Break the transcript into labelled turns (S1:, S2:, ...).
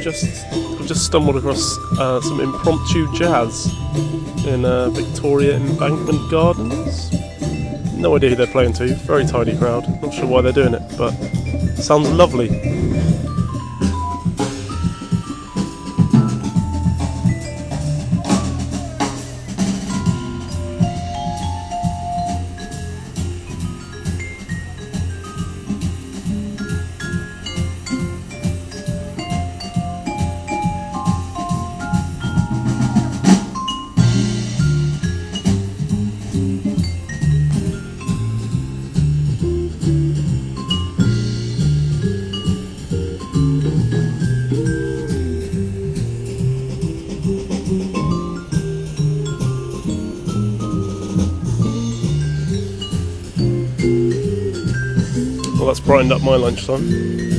S1: I've just stumbled across some impromptu jazz in Victoria Embankment Gardens. No idea who they're playing to. Very tidy crowd. Not sure why they're doing it, but sounds lovely. Well, that's brightened up my lunchtime.